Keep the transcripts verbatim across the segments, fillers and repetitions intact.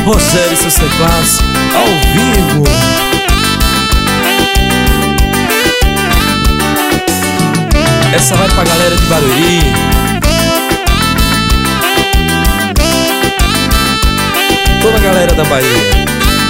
Rogério e seus teclados ao vivo. Essa vai pra galera de Barueri, toda a galera da Bahia.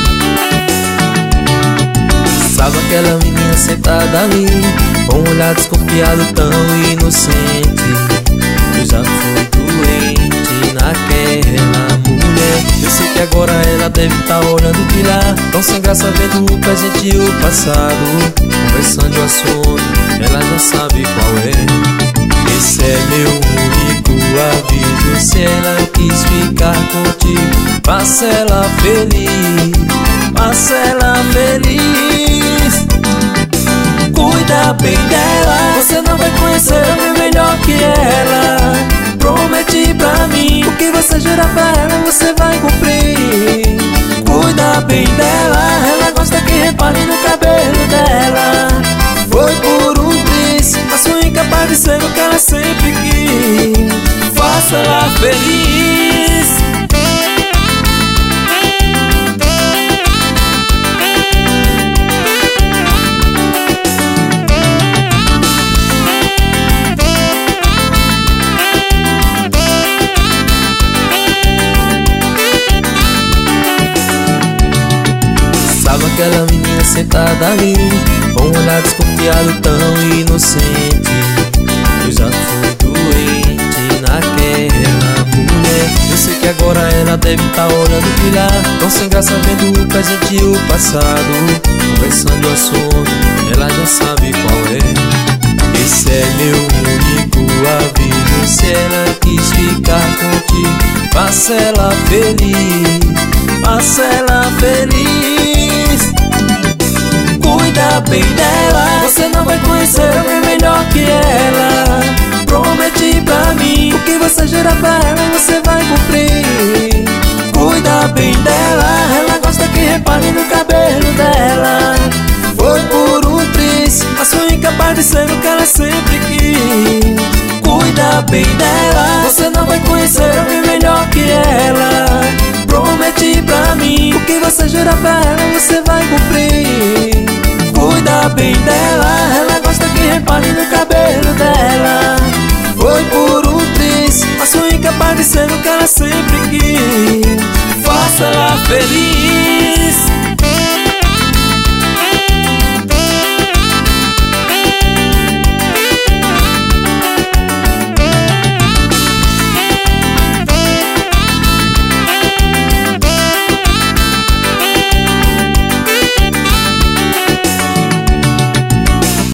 Sabe aquela menina sentada ali, com um olhar desconfiado tão inocente? Eu já fui doente naquela mulher. Eu sei que agora ela deve tá olhando de lá, tão sem graça vendo o presente e o passado. Conversando o assunto, ela já sabe qual é. Esse é meu único aviso, se ela quis ficar contigo, faça ela feliz, faça ela feliz. Cuida bem dela, você não vai conhecer alguém melhor que ela. Promete pra mim, o que você jura pra ela, você vai cumprir. Cuida bem dela, ela gosta que repare no cabelo dela. Foi por um triz, mas sou incapaz de ser o que ela sempre quis. Faça ela feliz. Sabe aquela menina sentada ali, com um olhar desconfiado tão inocente? Eu já fui doente naquela mulher. Eu sei que agora ela deve tá olhando de lá, tão sem graça vendo o presente e o passado. Conversando o assunto, ela já sabe qual é. Esse é meu único aviso, se ela quis ficar contigo, faça ela feliz, faça ela feliz. Cuida bem dela, você não vai conhecer alguém melhor que ela. Promete pra mim, o que você jura pra ela, você vai cumprir. Cuida bem dela, ela gosta que repare no cabelo dela. Foi por um triz, mas sou incapaz de ser o que ela sempre quis. Cuida bem dela, você não vai conhecer alguém melhor que ela. Promete pra mim, o que você jura pra ela, você vai cumprir. Cuida bem dela, ela gosta que repare no cabelo dela. Foi por um triz, mas sou incapaz de ser o que ela sempre quis. Faça ela feliz.